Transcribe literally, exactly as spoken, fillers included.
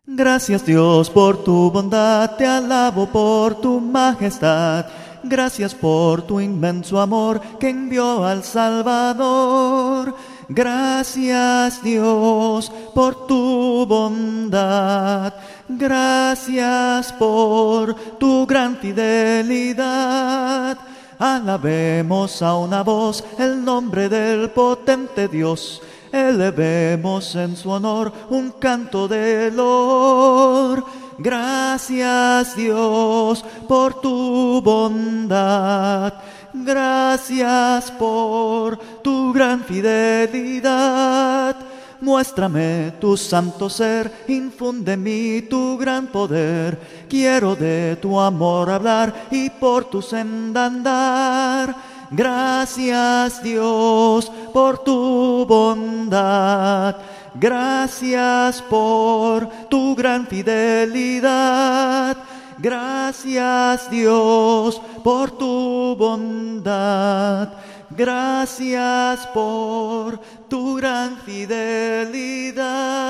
Gracias Dios por tu bondad, te alabo por tu majestad. Gracias por tu inmenso amor que envió al Salvador. Gracias Dios por tu bondad. Gracias por tu gran fidelidad. Alabemos a una voz el nombre del potente Dios. Elevemos en su honor un canto de loor. Gracias Dios por tu bondad. Gracias por tu gran fidelidad. Muéstrame tu santo ser, infunde en mí tu gran poder. Quiero de tu amor hablar y por tu senda andar. Gracias Dios por tu bondad. Gracias por tu gran fidelidad. Gracias Dios por tu bondad. Gracias por tu gran fidelidad.